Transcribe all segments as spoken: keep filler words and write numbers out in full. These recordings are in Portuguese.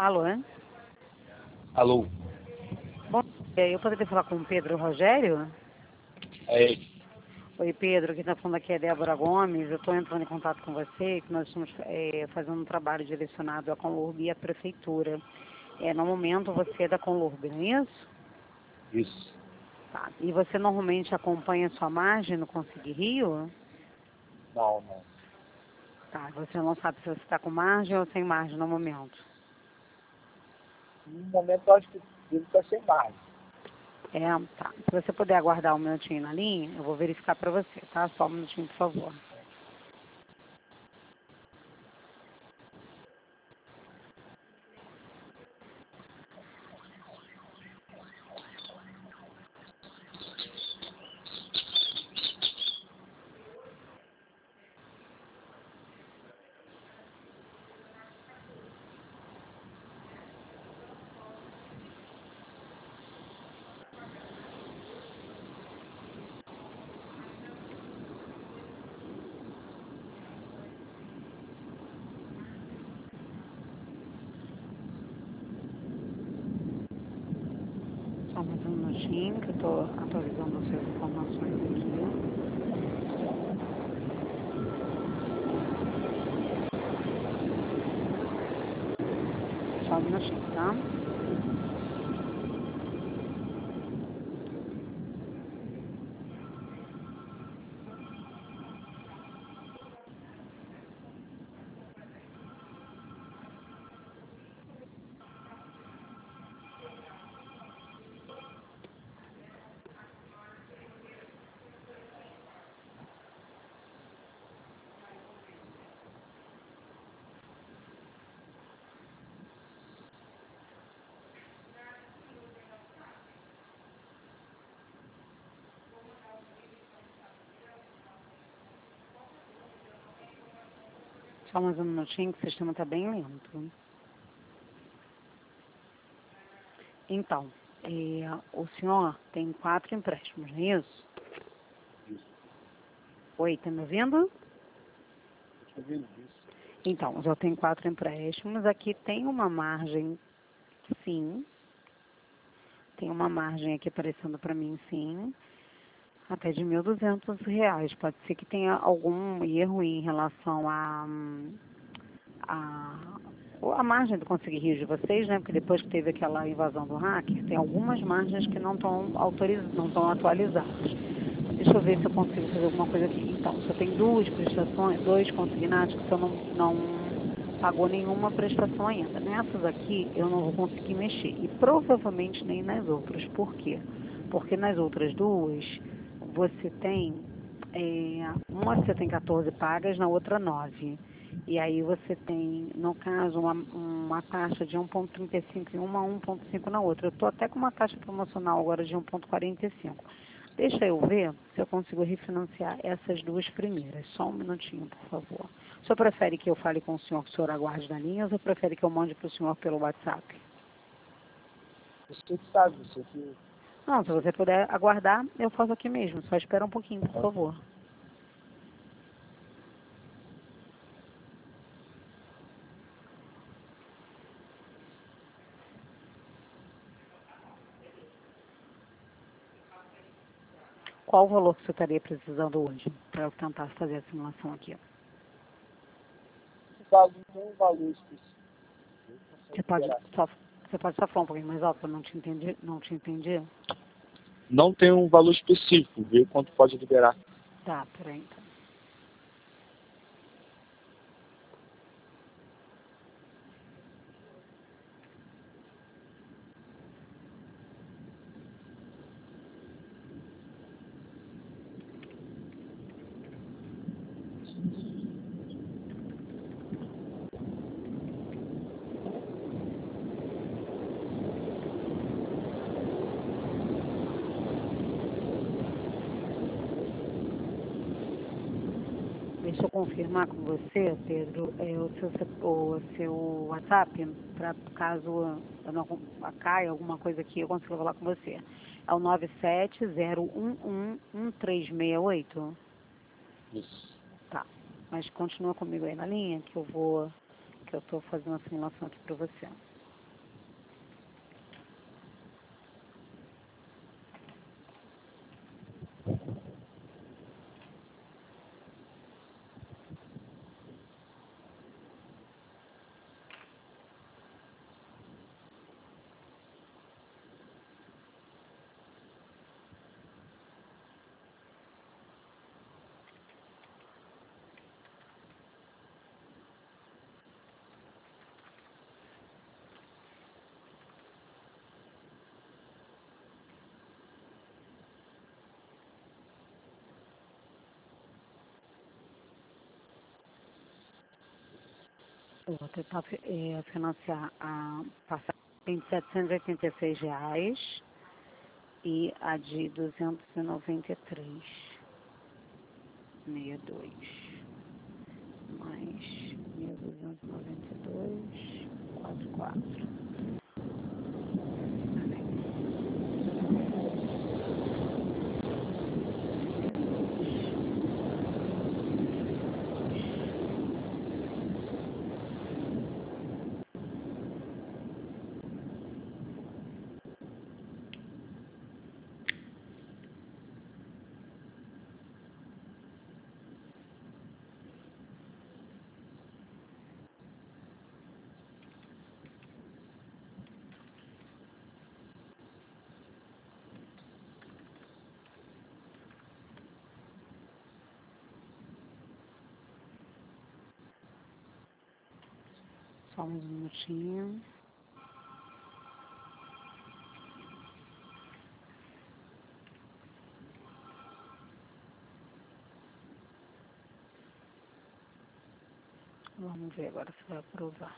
Alô, hein? Alô? Bom dia, eu poderia falar com o Pedro Rogério? É, Oi, Pedro, quem está falando aqui é Débora Gomes. Eu estou entrando em contato com você, que nós estamos é, fazendo um trabalho direcionado à Conlurb e à Prefeitura. É, no momento você é da Conlurb, não é isso? isso. Tá. E você normalmente acompanha a sua margem no Conseguir Rio? Não, não. Tá, você não sabe se você está com margem ou sem margem no momento. No momento eu acho que ele está sem mais. É, tá. Se você puder aguardar um minutinho na linha, eu vou verificar para você, tá? Só um minutinho, por favor. Só mais um minutinho que eu estou atualizando as suas informações aqui. Só um minutinho, tá? Só mais um minutinho que o sistema está bem lento. Então, é, o senhor tem quatro empréstimos, não é isso? Isso. Oi, tá me ouvindo? Estou vendo isso. Então, eu tenho quatro empréstimos. Aqui tem uma margem, sim. Tem uma margem aqui aparecendo para mim, sim. Até de mil e duzentos reais. Pode ser que tenha algum erro em relação a, a, a margem do Conseguir Rio de vocês, né? Porque depois que teve aquela invasão do hacker, tem algumas margens que não estão autorizadas, não estão atualizadas. Deixa eu ver se eu consigo fazer alguma coisa aqui. Então, você tem duas prestações, dois consignados que você não, não pagou nenhuma prestação ainda. Nessas aqui, eu não vou conseguir mexer. E provavelmente nem nas outras. Por quê? Porque nas outras duas, você tem, é, uma você tem quatorze pagas, na outra nove. E aí você tem, no caso, uma, uma taxa de um vírgula trinta e cinco em uma, um vírgula cinco na outra. Eu estou até com uma taxa promocional agora de um vírgula quarenta e cinco. Deixa eu ver se eu consigo refinanciar essas duas primeiras. Só um minutinho, por favor. O senhor prefere que eu fale com o senhor, que o senhor aguarde na linha, ou o senhor prefere que eu mande para o senhor pelo WhatsApp? Você que sabe, você que... Não, se você puder aguardar, eu faço aqui mesmo. Só espera um pouquinho, por favor. Qual o valor que você estaria precisando hoje para eu tentar fazer a simulação aqui? Esse caso não tem um valor específico. Você pode só, você pode só falar um pouquinho mais alto para não te entendi, não te entendi? Não tem um valor específico, ver quanto pode liberar. Tá, peraí então. Deixa eu confirmar com você, Pedro, é, o, seu, o seu WhatsApp, para caso eu não caia alguma coisa aqui, eu consigo falar com você. É o nove sete zero um um um três seis oito? Isso. Tá. Mas continua comigo aí na linha, que eu vou, que eu estou fazendo a simulação aqui para você. outra está é, financiar a passagem de setecentos e oitenta e seis reais e a de duzentos e noventa e três vírgula sessenta e dois mais mil duzentos e noventa e dois vírgula quarenta e quatro. Só um minutinho. Vamos ver agora se vai aprovar.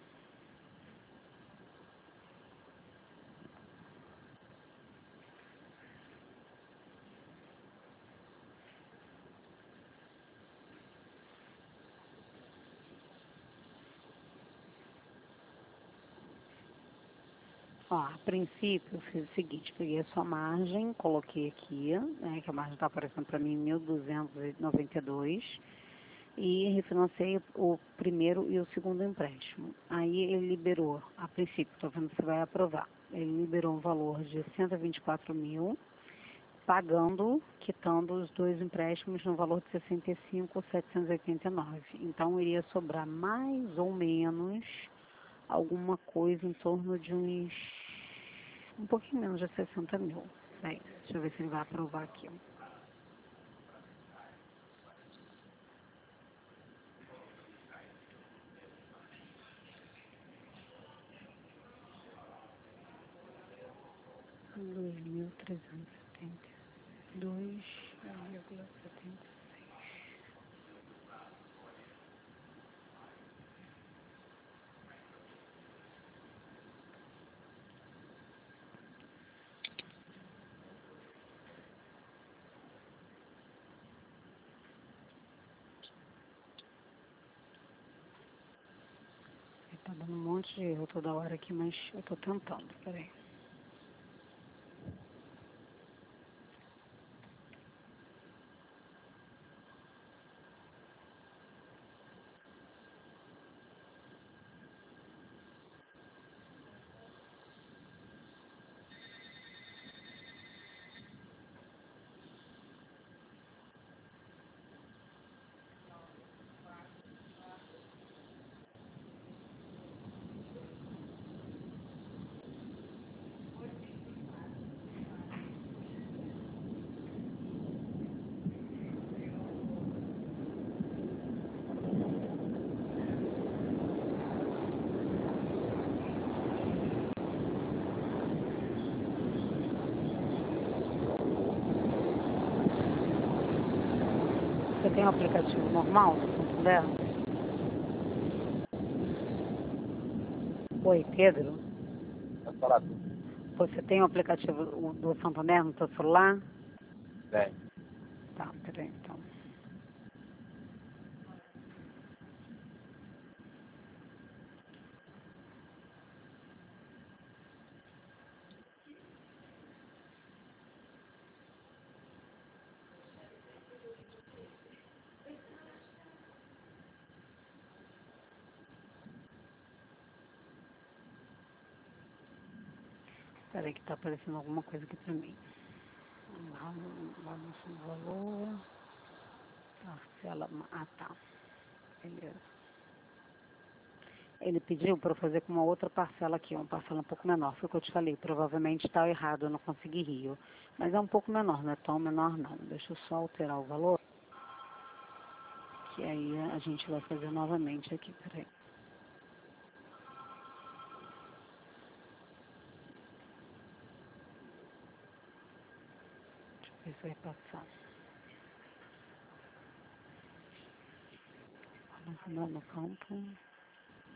Ó, a princípio eu fiz o seguinte, peguei a sua margem, coloquei aqui, né, que a margem está aparecendo para mim mil duzentos e noventa e dois e refinancei o primeiro e o segundo empréstimo. Aí ele liberou, a princípio, estou vendo se vai aprovar, ele liberou um valor de cento e vinte e quatro mil, pagando, quitando os dois empréstimos no valor de sessenta e cinco mil setecentos e oitenta e nove. Então iria sobrar mais ou menos alguma coisa em torno de uns, um pouquinho menos de sessenta mil. Bem, deixa eu ver se ele vai aprovar aqui. dois mil trezentos e setenta e dois vírgula setenta e seis. Ele tá dando um monte de erro toda hora aqui, mas eu tô tentando, peraí. Você tem o aplicativo normal do Santander? Oi, Pedro? Pode falar. Você tem o aplicativo do Santander no seu celular? Tem. Tá, peraí então. Peraí que tá aparecendo alguma coisa aqui pra mim. Balanço do valor. Parcela. Ah, tá. Beleza. Ele pediu para eu fazer com uma outra parcela aqui, uma parcela um pouco menor. Foi o que eu te falei. Provavelmente está errado, eu não consegui rir. Mas é um pouco menor, não é tão menor não. Deixa eu só alterar o valor. Que aí a gente vai fazer novamente aqui. Peraí. Deixa eu ver se vai passar. Vamos no campo.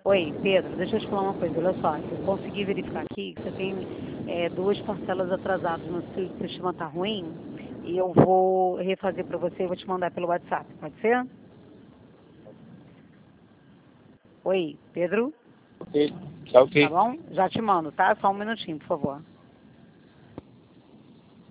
Oi, Pedro, deixa eu te falar uma coisa, olha só, eu consegui verificar aqui que você tem é, duas parcelas atrasadas no seu sistema tá ruim, e eu vou refazer para você e vou te mandar pelo WhatsApp, pode ser? Oi, Pedro, Ok, tá tá ok. bom? Já te mando, tá? Só um minutinho, por favor.